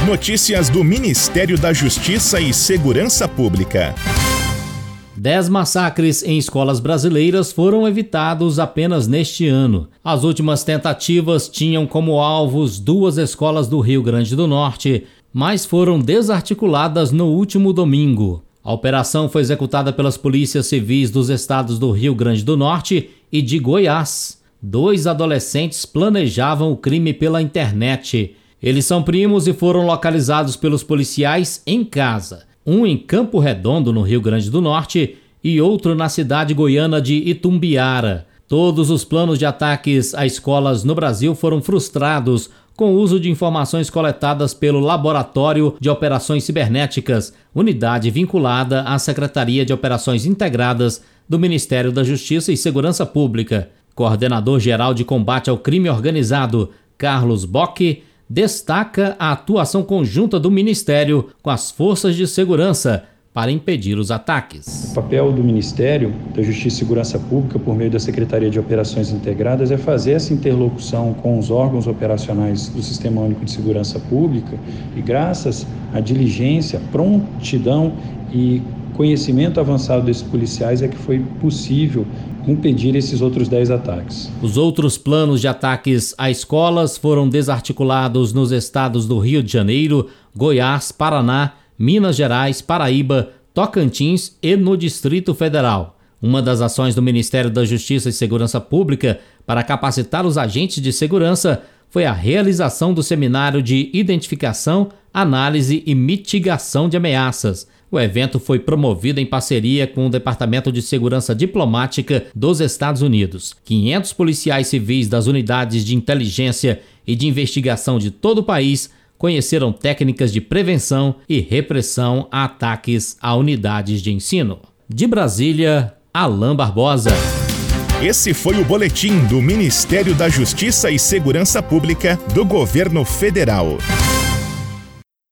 Notícias do Ministério da Justiça e Segurança Pública. 10 massacres em escolas brasileiras foram evitados apenas neste ano. As últimas tentativas tinham como alvos 2 escolas do Rio Grande do Norte, mas foram desarticuladas no último domingo. A operação foi executada pelas polícias civis dos estados do Rio Grande do Norte e de Goiás. 2 adolescentes planejavam o crime pela internet. Eles são primos e foram localizados pelos policiais em casa. Um em Campo Redondo, no Rio Grande do Norte, e outro na cidade goiana de Itumbiara. Todos os planos de ataques a escolas no Brasil foram frustrados com o uso de informações coletadas pelo Laboratório de Operações Cibernéticas, unidade vinculada à Secretaria de Operações Integradas do Ministério da Justiça e Segurança Pública. Coordenador-geral de combate ao crime organizado, Carlos Bock, destaca a atuação conjunta do Ministério com as forças de segurança para impedir os ataques. O papel do Ministério da Justiça e Segurança Pública, por meio da Secretaria de Operações Integradas, é fazer essa interlocução com os órgãos operacionais do Sistema Único de Segurança Pública e, graças à diligência, prontidão e conhecimento avançado desses policiais, é que foi possível impedir esses outros 10 ataques. Os outros planos de ataques a escolas foram desarticulados nos estados do Rio de Janeiro, Goiás, Paraná, Minas Gerais, Paraíba, Tocantins e no Distrito Federal. Uma das ações do Ministério da Justiça e Segurança Pública para capacitar os agentes de segurança foi a realização do Seminário de Identificação, Análise e Mitigação de Ameaças. O evento foi promovido em parceria com o Departamento de Segurança Diplomática dos Estados Unidos. 500 policiais civis das unidades de inteligência e de investigação de todo o país conheceram técnicas de prevenção e repressão a ataques a unidades de ensino. De Brasília, Alain Barbosa. Esse foi o boletim do Ministério da Justiça e Segurança Pública do Governo Federal.